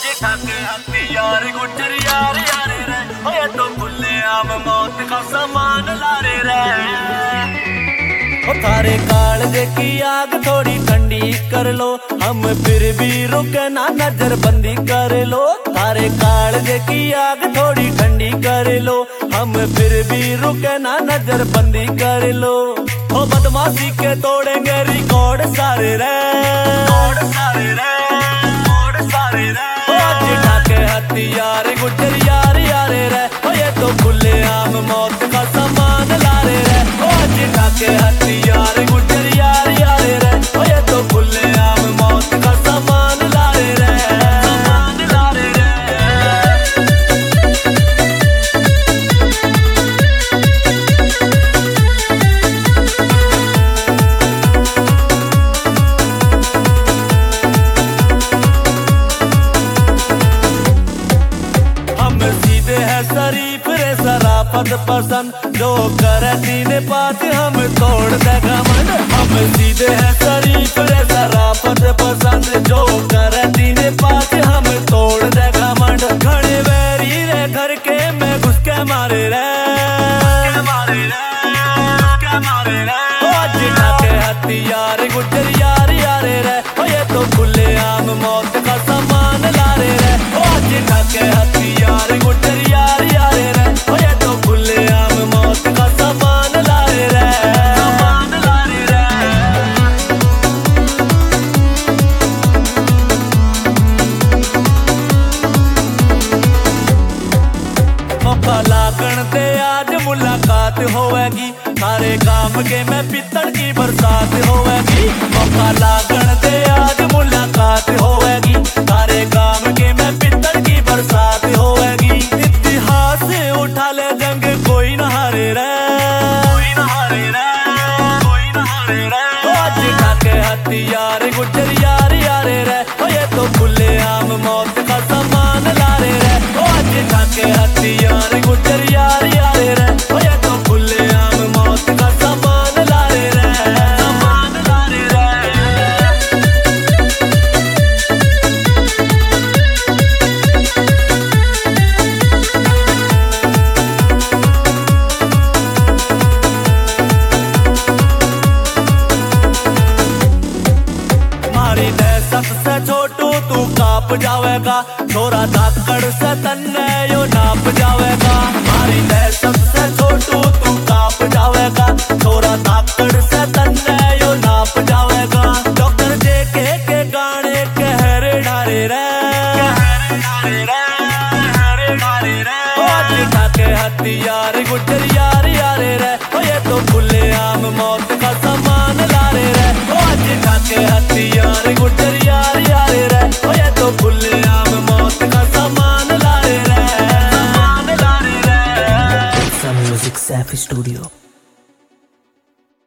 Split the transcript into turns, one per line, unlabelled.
आज ठाके हथियार गुजर यार यारे रे, ये तो खुले आम मौत का सामान लारे रे। थारे कालजे की आग थोड़ी ठंडी कर लो, हम फिर भी रुके ना, नजर बंदी कर लो। थारे कालजे की आग थोड़ी ठंडी कर लो, हम फिर भी रुके ना, नजर बंदी कर लो। ओ बदमाशी के तोड़ेंगे रिकॉर्ड सारे रे, सारे रे, सारे रे। आज ठाके हथियार गुजर यार यारे रे, ये तो खुले आम मौत का सामान लारे रे। आज ठाके हथियार गुजर यार यारे रे, ये तो खुले आम मौत का सामान लारे रे, सामान लारे रे। शरीफ रे सराफत पसंद, जो करे दीन बात हम तोड़ दे घमंड। हम सीधे हैं शरीफ रे सराफत पसंद, जो करे दीन बात हम तोड़ दे घमंड। घड़े बैरी रे घर के में घुस के मारे रे, मारे रे, मारे रे। आज ठाके हथियार गुजर यार यारे रे, ये तो खुले आम मौत का सामान लारे रे। आज ठाके हथियार गुजर यार यारे रे, ये तो खुले आम मौत का सामान लारे रे, सामान लारे रे। मौका लागण ते आज मुलाकात होवेगी, सारे काम के में पित्तल की बरसात होवेगी। मौका लागण ते आज मुलाकात होवेगी, सारे काम के में पित्तल की बरसात होवेगी। इतिहास उठा ले जंग कोई न हारे रे, कोई न हारे रे, कोई न हारे रे। आज ठाके हथियार गुजर यार यारे रे, ये तो खुले आम मौत का सामान लारे रे। आज ठाके हथियार गुजर यार यारे रे, ये तो खुले आम मौत का सामान लारे रे, सामान लारे रे। मारी दहशत से छोटू तू काप जावेगा, छोरा धाकड़ से तन्ने यो नाप जावेगा। मारी दहशत से छोटू तू काप जावेगा, छोरा धाकड़ से तन्ने यो नाप जावेगा। डॉक्टर जेके के गाने कहरे ढारे रे, कहरे ढारे रे, कहरे ढारे रे। आज ठाके हथियार गुजर यार यारे रे, ये तो खुले आम मौत का सामान लारे रे। आज ठाके हथियार गुजर यार यारे रे, ये तो खुले आम मौत का सामान लारे रे, सामान लारे रे।
Some Music Safi Studio।